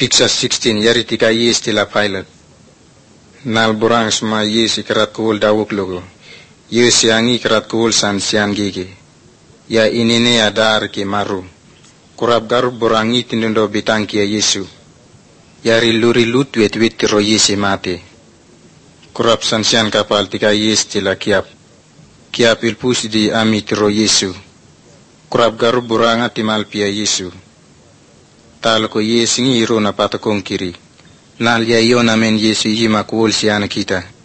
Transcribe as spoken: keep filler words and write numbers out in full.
Picture sixteen yari tika yes tila pilot. Nal burang sma yes ikarat kuhul dawuk logo. Yes yangi ikarat kuhul san sian gigi. Ya inine ya dar ki maru. Kurab garu burangi tinundo bitangki ya Yesu. Yari luri lut wet wet tiro yesi mate. Kurab san sian kapal tika yes tila kiap. Kiap ilpus di ami tiro Yesu. Kurab garu buranga timal pia Yesu. Tal ko Yesu ngi iro na patakong kiri. Nal ya iyo namen Yesu yima kuhul siana kita.